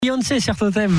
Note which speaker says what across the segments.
Speaker 1: Beyoncé sur Totem.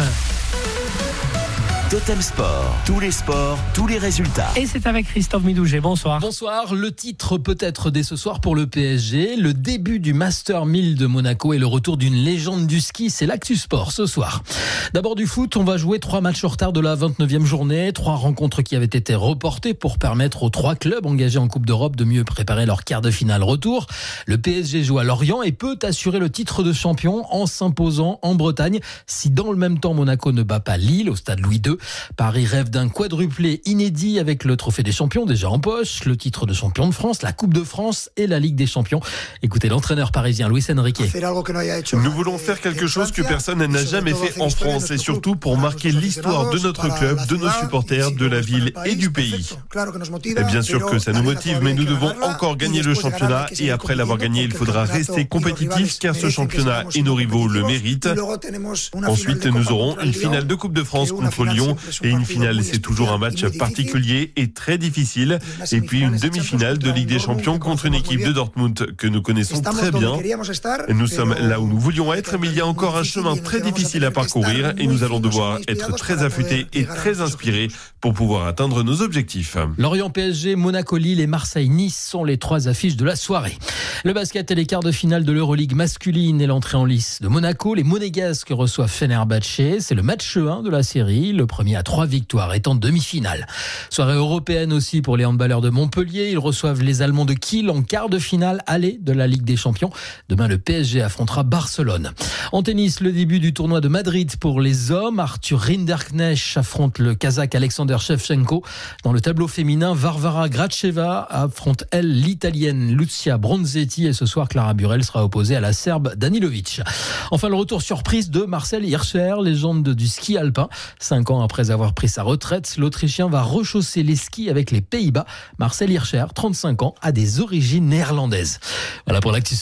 Speaker 2: Totem Sport, tous les sports, tous les résultats.
Speaker 1: Et c'est avec Christophe Midouget, bonsoir.
Speaker 3: Bonsoir, le titre peut-être dès ce soir pour le PSG, le début du Master 1000 de Monaco et le retour d'une légende du ski, c'est l'actu sport ce soir. D'abord du foot, on va jouer 3 matchs en retard de la 29e journée, 3 rencontres qui avaient été reportées pour permettre aux 3 clubs engagés en Coupe d'Europe de mieux préparer leur quart de finale retour. Le PSG joue à Lorient et peut assurer le titre de champion en s'imposant en Bretagne si dans le même temps Monaco ne bat pas Lille au stade Louis II. Paris rêve d'un quadruplé inédit avec le trophée des champions déjà en poche, le titre de champion de France, la Coupe de France et la Ligue des champions. Écoutez l'entraîneur parisien Luis Enrique.
Speaker 4: Nous voulons faire quelque chose que personne n'a jamais fait en France et surtout pour marquer l'histoire de notre club, de nos supporters, de la ville et du pays. Et bien sûr que ça nous motive, mais nous devons encore gagner le championnat et après l'avoir gagné, il faudra rester compétitif car ce championnat et nos rivaux le méritent. Ensuite, nous aurons une finale de Coupe de France contre Lyon et une finale, c'est toujours un match particulier et très difficile. Et puis une demi-finale de Ligue des Champions contre une équipe de Dortmund que nous connaissons très bien. Nous sommes là où nous voulions être, mais il y a encore un chemin très difficile à parcourir et nous allons devoir être très affûtés et très inspirés pour pouvoir atteindre nos objectifs.
Speaker 3: Lorient PSG, Monaco Lille et Marseille Nice sont les 3 affiches de la soirée. Le basket et les quarts de finale de l'Euroleague masculine et l'entrée en lice de Monaco. Les Monégasques reçoivent Fenerbahçe. C'est le match 1 de la série. Le premier à 3 victoires est en demi-finale. Soirée européenne aussi pour les handballeurs de Montpellier. Ils reçoivent les Allemands de Kiel en quart de finale aller de la Ligue des Champions. Demain, le PSG affrontera Barcelone. En tennis, le début du tournoi de Madrid pour les hommes. Arthur Rinderknecht affronte le Kazakh Alexander Shevchenko. Dans le tableau féminin, Varvara Gracheva affronte, elle, l'Italienne Lucia Bronzetti. Et ce soir, Clara Burel sera opposée à la Serbe Danilovic. Enfin, le retour surprise de Marcel Hirscher, légende du ski alpin. 5 ans après avoir pris sa retraite, l'Autrichien va rechausser les skis avec les Pays-Bas. Marcel Hirscher, 35 ans, a des origines néerlandaises. Voilà pour l'actu.